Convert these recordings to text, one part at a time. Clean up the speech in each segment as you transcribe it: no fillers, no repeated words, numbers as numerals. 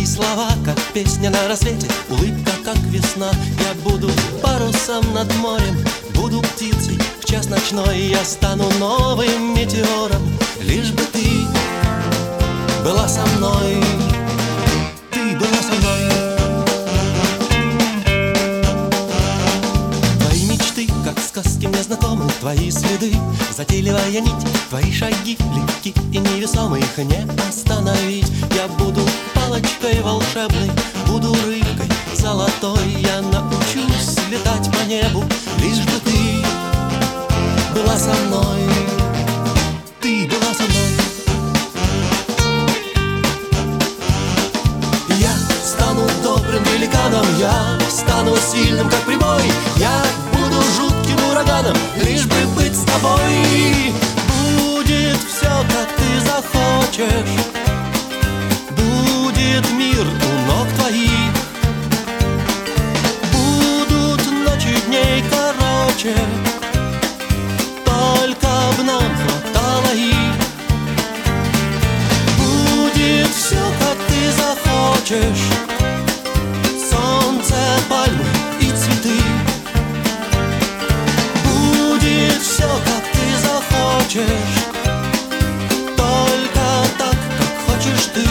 Твои слова, как песня на рассвете, улыбка, как весна. Я буду парусом над морем, буду птицей в час ночной. Я стану новым метеором, лишь бы ты была со мной. Ты была со мной. Твои мечты, как сказки мне знакомы, твои следы, затейливая нить, твои шаги легки и невесомы, их не остановить. Я буду палочкой волшебной, буду рыбкой золотой. Я научусь летать по небу, лишь бы ты была со мной. Ты была со мной. Я стану добрым великаном, я стану сильным, как прибой. Я буду жутким ураганом, лишь бы быть с тобой. Будет все, как ты захочешь, будет мир у ног твоих, будут ночи дней короче, только б нам хватало их. Будет все, как ты захочешь, солнце, пальмы и цветы. Будет все, как ты захочешь, только так, как хочешь ты.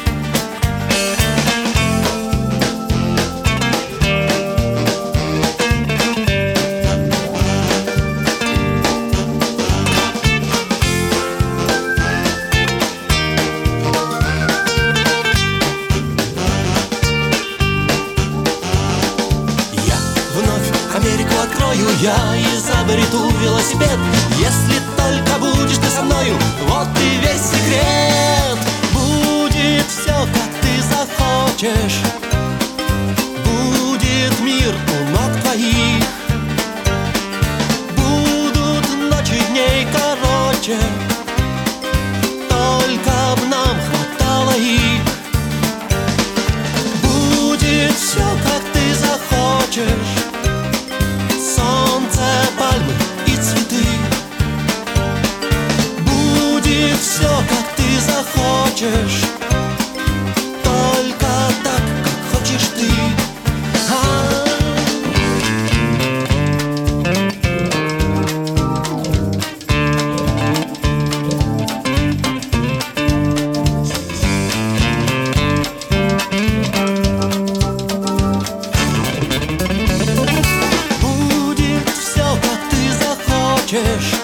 Америку открою я и изобрету велосипед. Если только будешь ты со мною, вот и весь секрет. Будет все, как ты захочешь, будет мир у ног твоих, будут ночи дней короче, только б нам хватало их. Будет все, как ты захочешь, солнце, пальмы и цветы. Будет все, как ты захочешь, только так, как хочешь ты. Будет все, как ты захочешь,